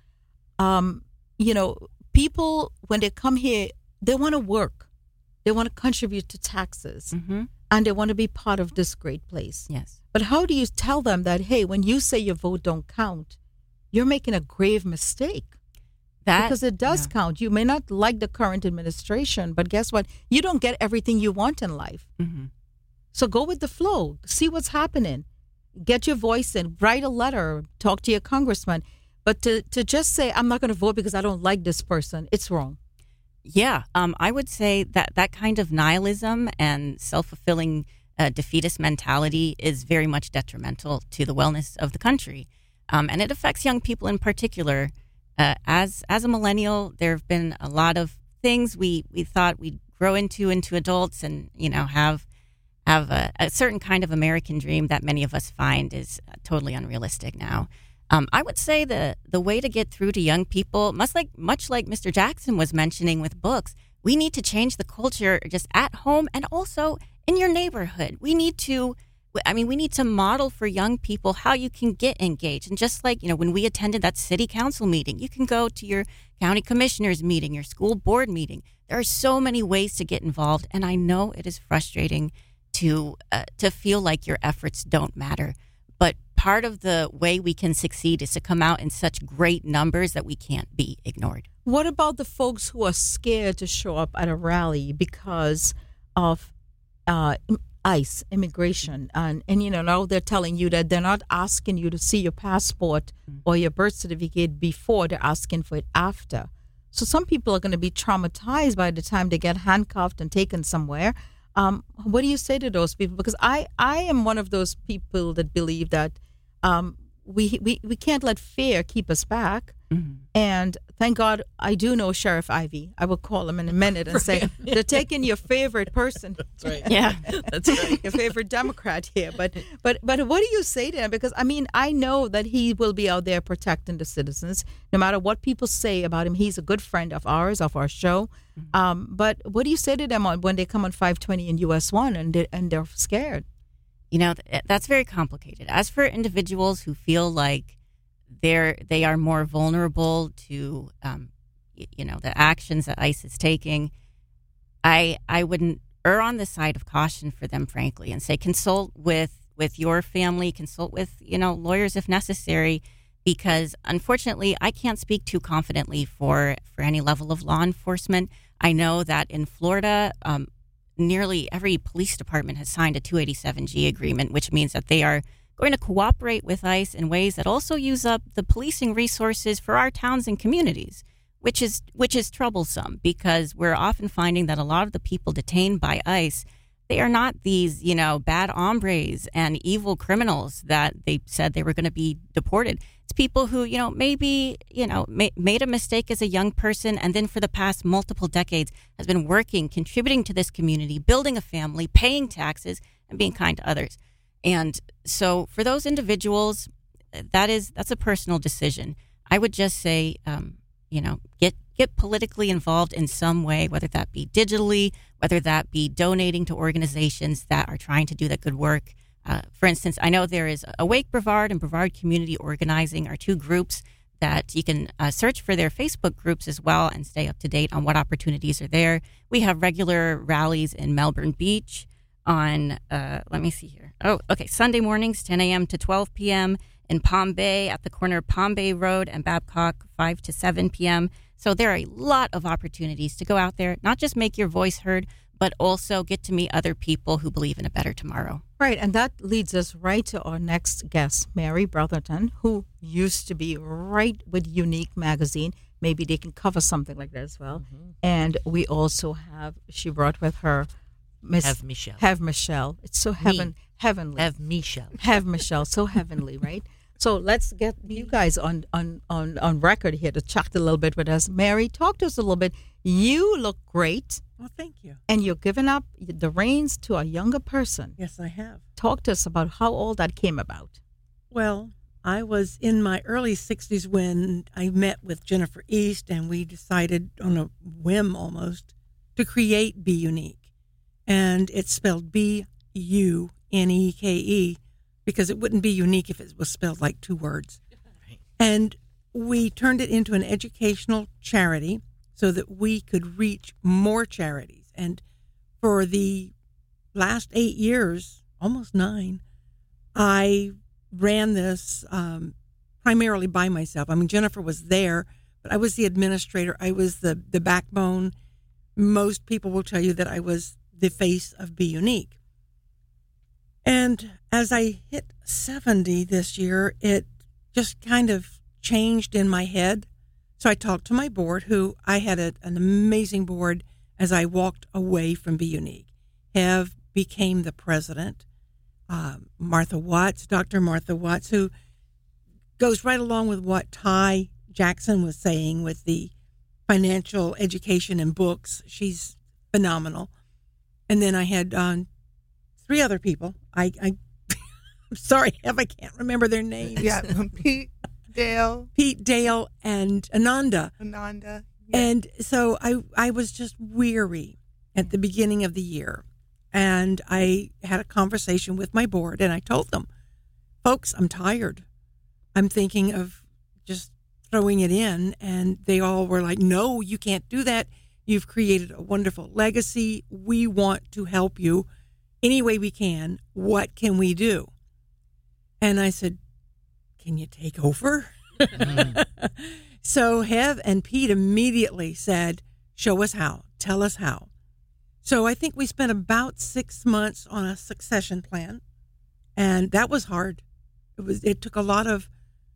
people, when they come here, they want to work. They want to contribute to taxes. And they want to be part of this great place. Yes. But how do you tell them that, hey, when you say your vote don't count, you're making a grave mistake? Because it does count. You may not like the current administration, but guess what? You don't get everything you want in life. So go with the flow. See what's happening. Get your voice in. Write a letter. Talk to your congressman. But to just say, I'm not going to vote because I don't like this person, it's wrong. Yeah. I would say that kind of nihilism and self-fulfilling defeatist mentality is very much detrimental to the wellness of the country. And it affects young people in particular. As a millennial, there have been a lot of things we thought we'd grow into adults and, have a certain kind of American dream that many of us find is totally unrealistic now. I would say the way to get through to young people, much like Mr. Jackson was mentioning with books, we need to change the culture just at home and also in your neighborhood. We need to model for young people how you can get engaged. And just like, when we attended that city council meeting, you can go to your county commissioners meeting, your school board meeting. There are so many ways to get involved. And I know it is frustrating to feel like your efforts don't matter. But part of the way we can succeed is to come out in such great numbers that we can't be ignored. What about the folks who are scared to show up at a rally because of ICE, immigration, and now they're telling you that they're not asking you to see your passport or your birth certificate before, they're asking for it after. So some people are going to be traumatized by the time they get handcuffed and taken somewhere. What do you say to those people? Because I am one of those people that believe that we can't let fear keep us back. Mm-hmm. And thank God I do know Sheriff Ivey. I will call him in a minute and say, they're taking your favorite person. That's right. Yeah. That's right. Your favorite Democrat here. But what do you say to him? Because, I know that he will be out there protecting the citizens. No matter what people say about him, he's a good friend of ours, of our show. Mm-hmm. But what do you say to them when they come on 520 in US 1 and they're scared? That's very complicated. As for individuals who feel like they are more vulnerable to, the actions that ICE is taking, I wouldn't err on the side of caution for them, frankly, and say consult with your family, consult with, lawyers if necessary, because unfortunately I can't speak too confidently for any level of law enforcement. I know that in Florida, nearly every police department has signed a 287G agreement, which means that they are going to cooperate with ICE in ways that also use up the policing resources for our towns and communities, which is troublesome because we're often finding that a lot of the people detained by ICE, they are not these, bad hombres and evil criminals that they said they were going to be deported. It's people who, maybe, made a mistake as a young person and then for the past multiple decades has been working, contributing to this community, building a family, paying taxes, and being kind to others. And so for those individuals, that's a personal decision. I would just say, get politically involved in some way, whether that be digitally, whether that be donating to organizations that are trying to do that good work. For instance, I know there is Awake Brevard and Brevard Community Organizing are two groups that you can search for their Facebook groups as well and stay up to date on what opportunities are there. We have regular rallies in Melbourne Beach on, let me see here. Oh, okay. Sunday mornings, 10 a.m. to 12 p.m. in Palm Bay at the corner of Palm Bay Road and Babcock, 5 to 7 p.m. So there are a lot of opportunities to go out there, not just make your voice heard, but also get to meet other people who believe in a better tomorrow. Right. And that leads us right to our next guest, Mary Brotherton, who used to be right with Unique Magazine. Maybe they can cover something like that as well. Mm-hmm. And we also she brought with her Have Michelle. Have Michelle. It's so heavenly. Have Michelle. Have Michelle. So heavenly, right? So let's get you guys on record here to chat a little bit with us. Mary, talk to us a little bit. You look great. Well, thank you. And you're giving up the reins to a younger person. Yes, I have. Talk to us about how all that came about. Well, I was in my early 60s when I met with Jennifer East, and we decided on a whim almost to create Be Unique. And it's spelled Buneke, because it wouldn't be unique if it was spelled like two words. Right. And we turned it into an educational charity so that we could reach more charities. And for the last 8 years, almost 9, I ran this primarily by myself. I mean, Jennifer was there, but I was the administrator. I was the backbone. Most people will tell you that I was the face of Be Unique. And as I hit 70 this year, it just kind of changed in my head. So I talked to my board, who I had an amazing board as I walked away from Be Unique. Have became the president. Martha Watts, Dr. Martha Watts, who goes right along with what Ty Jackson was saying with the financial education and books. She's phenomenal. And then I had 3 other people. I'm sorry, I can't remember their names. Yeah, Pete Dale, and Ananda. Yeah. And so I was just weary at the beginning of the year. And I had a conversation with my board, and I told them, folks, I'm tired. I'm thinking of just throwing it in. And they all were like, no, you can't do that. You've created a wonderful legacy. We want to help you any way we can. What can we do? And I said, can you take over? So Hev and Pete immediately said, show us how. Tell us how. So I think we spent about 6 months on a succession plan, and that was hard. It took a lot of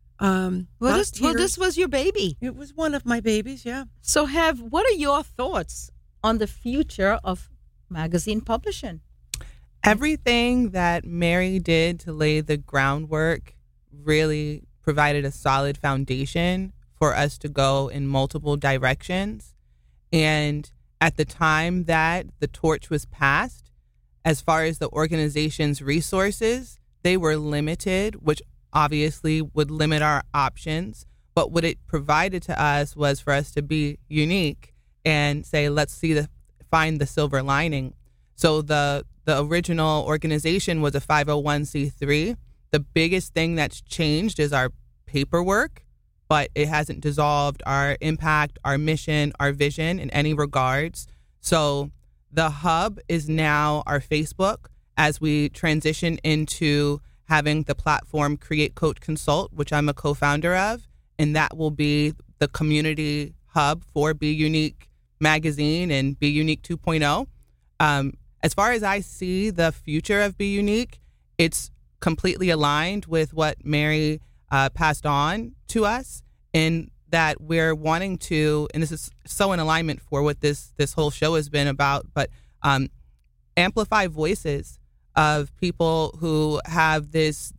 this was your baby. It was one of my babies, yeah. So what are your thoughts on the future of magazine publishing? Everything that Mary did to lay the groundwork really provided a solid foundation for us to go in multiple directions. And at the time that the torch was passed, as far as the organization's resources, they were limited, which obviously would limit our options. But what it provided to us was for us to be unique and say, let's find the silver lining. So the original organization was a 501c3. The biggest thing that's changed is our paperwork, but it hasn't dissolved our impact, our mission, our vision in any regards. So the hub is now our Facebook as we transition into having the platform Create, Coach, Consult, which I'm a co-founder of, and that will be the community hub for Be Unique magazine and Be Unique 2.0. As far as I see the future of Be Unique, it's completely aligned with what Mary passed on to us, in that we're wanting to, and this is so in alignment for what this whole show has been about, but amplify voices of people who have this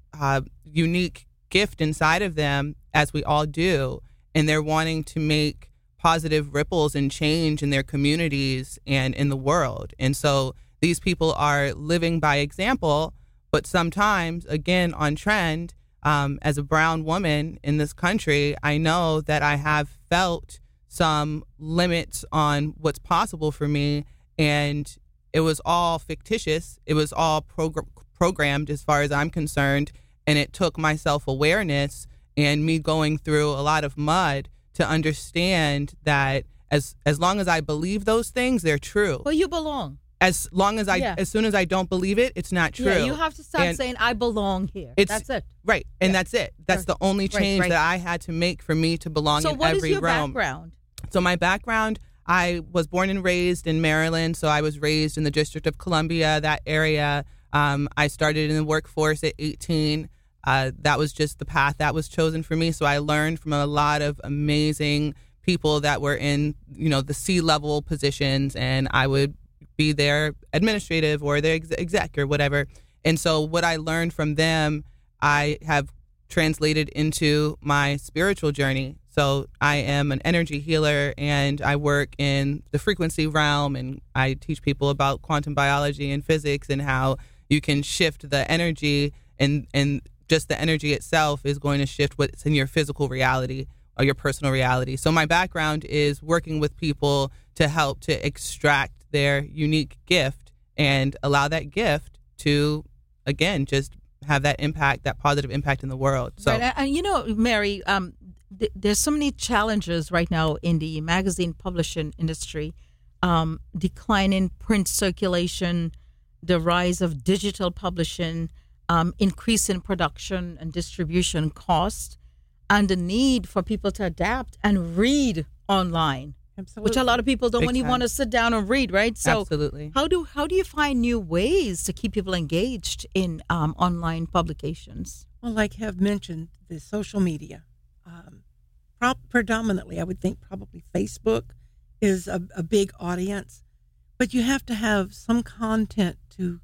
unique gift inside of them, as we all do, and they're wanting to make positive ripples and change in their communities and in the world. And so these people are living by example, but sometimes, again, on trend, as a brown woman in this country, I know that I have felt some limits on what's possible for me, and it was all fictitious. It was all programmed as far as I'm concerned, and it took my self-awareness and me going through a lot of mud to understand that as long as I believe those things, they're true. Well, you belong. As long as as soon as I don't believe it, it's not true. Yeah, you have to stop saying, I belong here. That's it. Right. And that's it. That's the only change that I had to make for me to belong in every realm. So what is your background? So my background, I was born and raised in Maryland. So I was raised in the District of Columbia, that area. I started in the workforce at 18. That was just the path that was chosen for me. So I learned from a lot of amazing people that were in, the C-level positions, and I would be their administrative or their exec or whatever. And so what I learned from them, I have translated into my spiritual journey. So I am an energy healer, and I work in the frequency realm, and I teach people about quantum biology and physics and how you can shift the energy, and just the energy itself is going to shift what's in your physical reality or your personal reality. So my background is working with people to help to extract their unique gift and allow that gift to, again, just have that impact, that positive impact in the world. So, right. And Mary, there's so many challenges right now in the magazine publishing industry. Decline in print circulation, the rise of digital publishing, increase in production and distribution costs, and the need for people to adapt and read online. Absolutely. Which a lot of people don't really want to sit down and read, right? So absolutely. How do you find new ways to keep people engaged in online publications? Well, like have mentioned, the social media. Predominantly, I would think probably Facebook is a big audience, but you have to have some content to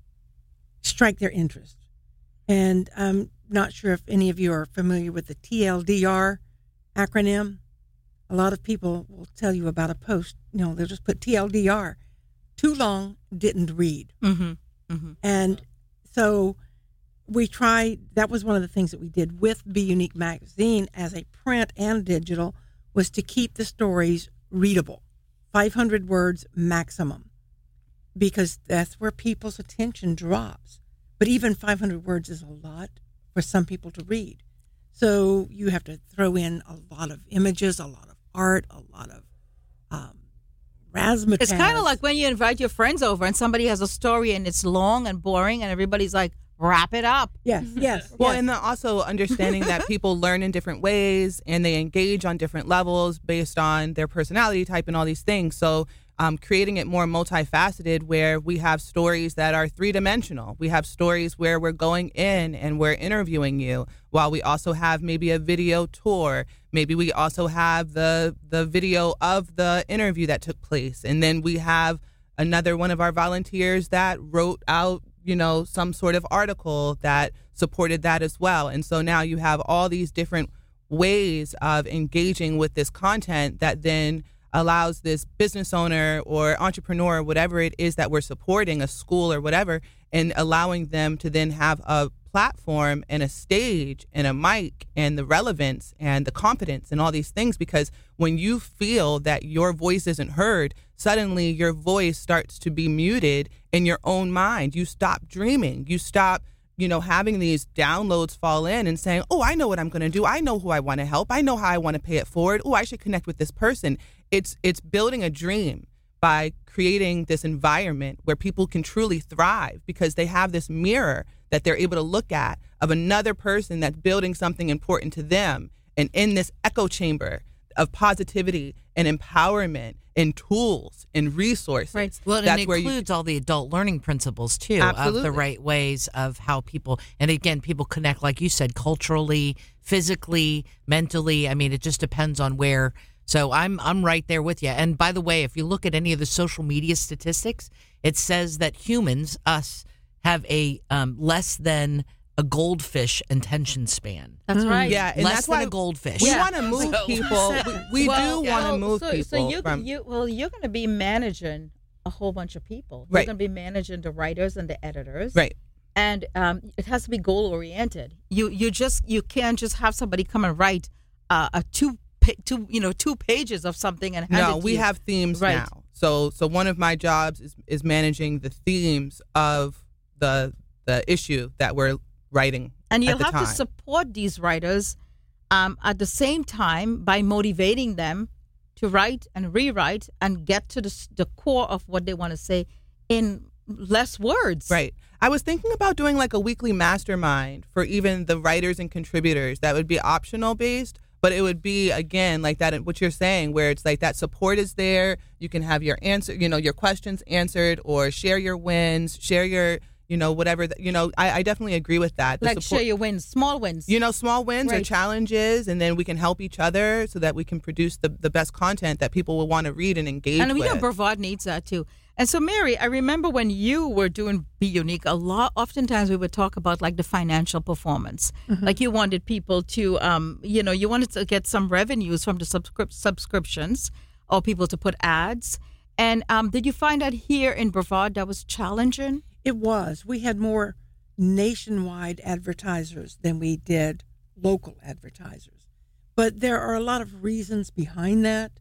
strike their interest. And I'm not sure if any of you are familiar with the TLDR acronym. A lot of people will tell you about a post, they'll just put TLDR. Too long, didn't read. Mm-hmm. Mm-hmm. And so we tried, that was one of the things that we did with Be Unique magazine as a print and digital, was to keep the stories readable, 500 words maximum, because that's where people's attention drops. But even 500 words is a lot for some people to read. So you have to throw in a lot of images, a lot of art, a lot of razzmatazz. It's kind of like when you invite your friends over and somebody has a story and it's long and boring and everybody's like, wrap it up. Yes, yes. Well, yes. and then also understanding that people learn in different ways and they engage on different levels based on their personality type and all these things. So creating it more multifaceted, where we have stories that are three-dimensional. We have stories where we're going in and we're interviewing you, while we also have maybe a video tour. Maybe we also have the video of the interview that took place. And then we have another one of our volunteers that wrote out, some sort of article that supported that as well. And so now you have all these different ways of engaging with this content that then allows this business owner or entrepreneur, whatever it is that we're supporting, a school or whatever, and allowing them to then have a platform and a stage and a mic and the relevance and the confidence and all these things. Because when you feel that your voice isn't heard, suddenly your voice starts to be muted in your own mind. You stop dreaming. You stop having these downloads fall in and saying, oh, I know what I'm going to do. I know who I want to help. I know how I want to pay it forward. Oh, I should connect with this person. It's building a dream by creating this environment where people can truly thrive, because they have this mirror that they're able to look at of another person that's building something important to them. And in this echo chamber of positivity and empowerment and tools and resources. Right. Well, that's it where includes all the adult learning principles, too, Absolutely. of the right ways of how people, and again, people connect, like you said, culturally, physically, mentally. I mean, it just depends on where. So I'm right there with you. And by the way, if you look at any of the social media statistics, it says that humans, us, have a less than a goldfish attention span. That's right. Yeah, and less that's than why a goldfish. we want to move people. We do want to move people. So you're going to be managing a whole bunch of people. You're Right. going to be managing the writers and the editors. Right. And it has to be goal oriented. You can't just have somebody come and write two pages of something and hand it No, to we you. have themes Right. now. So one of my jobs is managing the themes of the issue that we're writing. And you'll at the have to time. support these writers at the same time by motivating them to write and rewrite and get to the core of what they want to say in less words. Right. I was thinking about doing like a weekly mastermind for even the writers and contributors. That would be optional based, but it would be, again, like that, what you're saying, where it's like that support is there. You can have your answer, your questions answered, or share your wins, share your, whatever, I definitely agree with that. The Like support, share your wins, small wins. small wins or Right. challenges, and then we can help each other so that we can produce the best content that people will want to read and engage And we with. know Brevard needs that too. And so, Mary, I remember when you were doing Be Unique, oftentimes we would talk about like the financial performance. Like you wanted people to, you wanted to get some revenues from the subscriptions or people to put ads. And did you find that here in Brevard that was challenging? It was. We had more nationwide advertisers than we did local advertisers. But there are a lot of reasons behind that.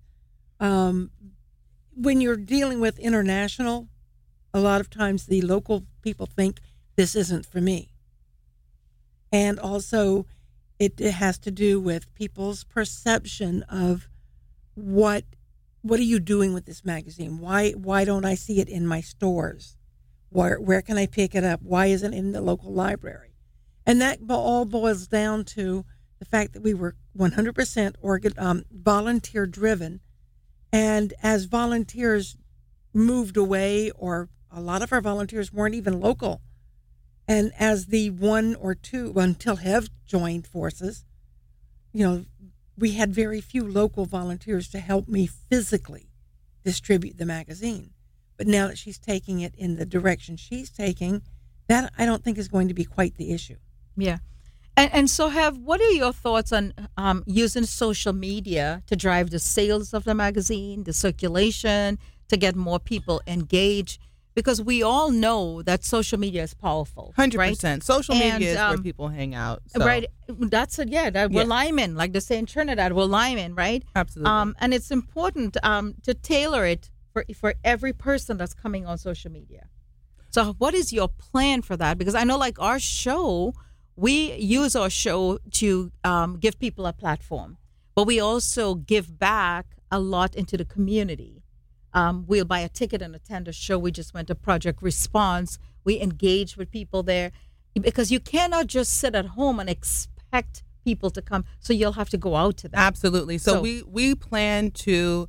When you're dealing with international, a lot of times the local people think this isn't for me. And also it has to do with people's perception of what are you doing with this magazine? Why don't I see it in my stores? Where can I pick it up? Why isn't it in the local library? And that all boils down to the fact that we were 100% volunteer driven. And as volunteers moved away, or a lot of our volunteers weren't even local, and as the one or two, until Hev joined forces, we had very few local volunteers to help me physically distribute the magazine. But now that she's taking it in the direction she's taking, that I don't think is going to be quite the issue. Yeah. And so, what are your thoughts on using social media to drive the sales of the magazine, the circulation, to get more people engaged? Because we all know that social media is powerful. 100%. Right? Social media is where people hang out. So. Right. That's it. Yeah. We're linemen, like they say in Trinidad, we're linemen, right? Absolutely. And it's important to tailor it for every person that's coming on social media. So what is your plan for that? Because I know like our show, we use our show to give people a platform, but we also give back a lot into the community. We'll buy a ticket and attend a show. We just went to Project Response. We engage with people there because you cannot just sit at home and expect people to come. So you'll have to go out to them. Absolutely. So we plan to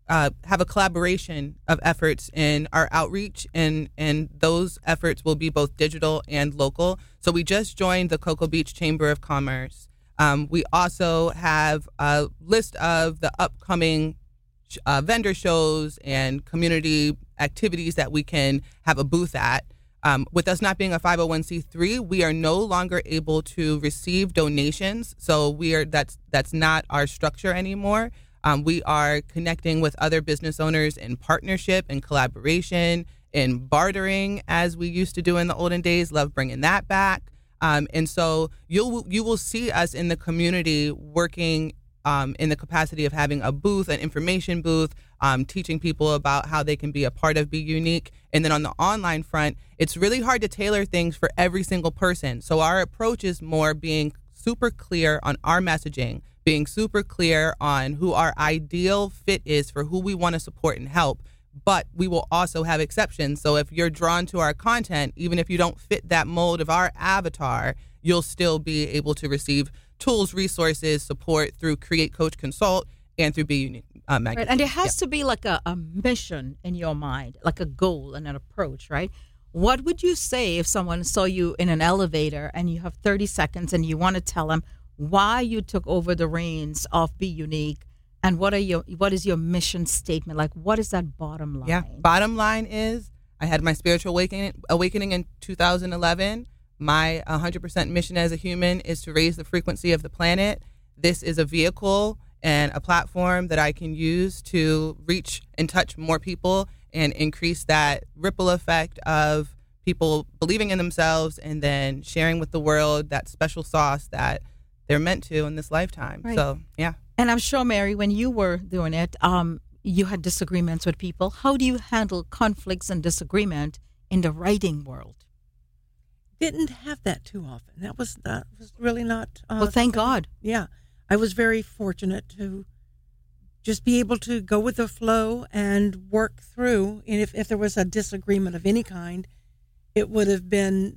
have a collaboration of efforts in our outreach, and those efforts will be both digital and local. So we just joined the Cocoa Beach Chamber of Commerce. We also have a list of the upcoming vendor shows and community activities that we can have a booth at. With us not being a 501c3, we are no longer able to receive donations. So that's not our structure anymore. We are connecting with other business owners in partnership and collaboration and bartering, as we used to do in the olden days. Love bringing that back. And so you will see us in the community working in the capacity of having a booth, an information booth, teaching people about how they can be a part of Be Unique. And then on the online front, it's really hard to tailor things for every single person. So our approach is more being super clear on our messaging, being super clear on who our ideal fit is for who we want to support and help. But we will also have exceptions. So if you're drawn to our content, even if you don't fit that mold of our avatar, you'll still be able to receive tools, resources, support through Create, Coach, Consult, and through Be Unique magazine. Right. And there has to be like a mission in your mind, like a goal and an approach, right? What would you say if someone saw you in an elevator and you have 30 seconds and you want to tell them why you took over the reins of Be Unique, and what is your mission statement? Like, what is that bottom line? Yeah, bottom line is I had my spiritual awakening in 2011. My 100% mission as a human is to raise the frequency of the planet. This is a vehicle and a platform that I can use to reach and touch more people and increase that ripple effect of people believing in themselves and then sharing with the world that special sauce that they're meant to in this lifetime. Right. So, yeah. And I'm sure, Mary, when you were doing it, you had disagreements with people. How do you handle conflicts and disagreement in the writing world? Didn't have that too often. That was really not. Well, thank God. Yeah, I was very fortunate to just be able to go with the flow and work through. And if there was a disagreement of any kind, it would have been,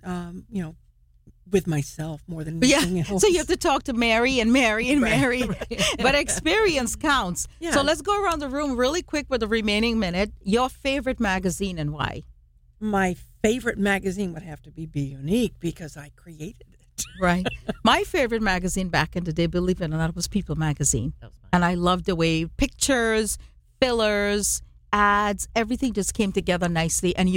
with myself more than anything else. So you have to talk to Mary and Mary and Mary. Right. But experience counts. Yeah. So let's go around the room really quick with the remaining minute. Your favorite magazine and why? My favorite magazine would have to be Unique because I created it. Right. My favorite magazine back in the day, believe it or not, was People Magazine. And I loved the way pictures, fillers, ads, everything just came together nicely. And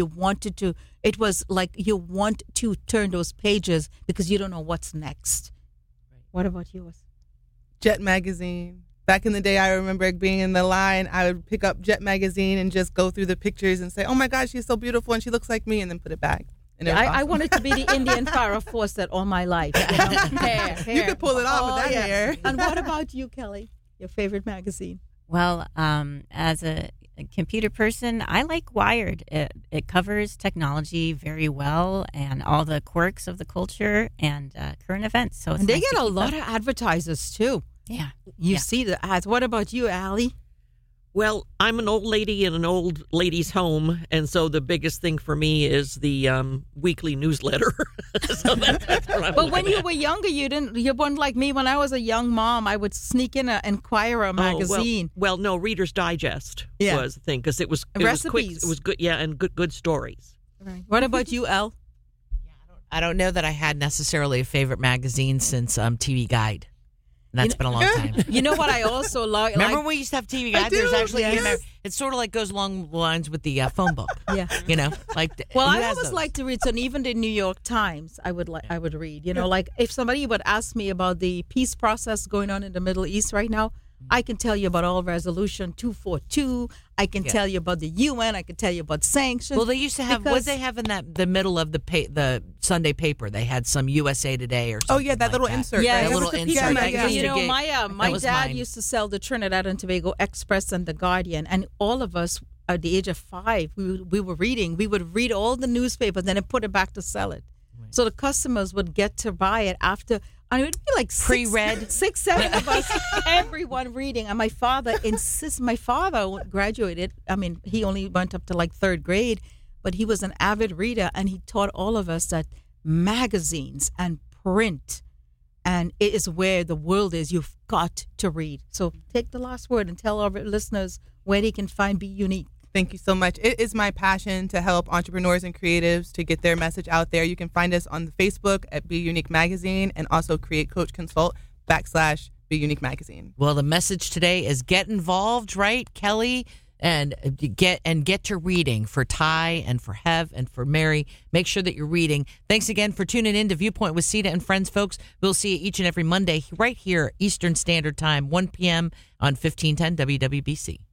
it was like you want to turn those pages because you don't know what's next. Right. What about yours? Jet Magazine. Back in the day, I remember being in the line. I would pick up Jet Magazine and just go through the pictures and say, oh my God, she's so beautiful and she looks like me, and then put it back. And it was awesome. I wanted to be the Indian Farrah Fawcett all my life. Hair. You could pull it off with that hair. And what about you, Kelly? Your favorite magazine? Well, as a computer person, I like Wired. It covers technology very well and all the quirks of the culture and current events. So it's and they nice get a lot of advertisers too. Yeah. You see the ads. What about you, Allie? Well, I'm an old lady in an old lady's home, and so the biggest thing for me is the weekly newsletter. So that's what I'm But when you were younger, you weren't like me. When I was a young mom, I would sneak in an Enquirer magazine. Well, no, Reader's Digest was the thing because it was recipes. Quick, it was good, and good stories. Right. What about you, Elle? I don't know that I had necessarily a favorite magazine since TV Guide. That's been a long time. You know what I also like? Remember when we used to have TV Guide? There's actually, it sort of like goes along the lines with the phone book. Yeah. Well, I always like to read, and even the New York Times, I would read. Like if somebody would ask me about the peace process going on in the Middle East right now, I can tell you about all Resolution 242. I can tell you about the UN. I can tell you about sanctions. Well, they used to have what they have in the middle of the Sunday paper. They had some USA Today or something. Oh yeah, that little insert. Yeah, right? a little insert. My dad used to sell the Trinidad and Tobago Express and the Guardian, and all of us at the age of 5, we were reading. We would read all the newspapers, then put it back to sell it. Right. So the customers would get to buy it after. And it would be like pre-read 6, 7 of us, everyone reading. And my father insists. My father graduated. I mean, he only went up to like 3rd grade, but he was an avid reader, and he taught all of us that magazines and print and it is where the world is. You've got to read. So take the last word and tell our listeners where they can find Be Unique. Thank you so much. It is my passion to help entrepreneurs and creatives to get their message out there. You can find us on the Facebook at Be Unique Magazine and also Create Coach Consult /Be Unique Magazine. Well, the message today is get involved, right, Kelly? And get to reading for Ty and for Hev and for Mary. Make sure that you're reading. Thanks again for tuning in to Viewpoint with Sita and Friends, folks. We'll see you each and every Monday right here, Eastern Standard Time, 1 p.m. on 1510 WWBC.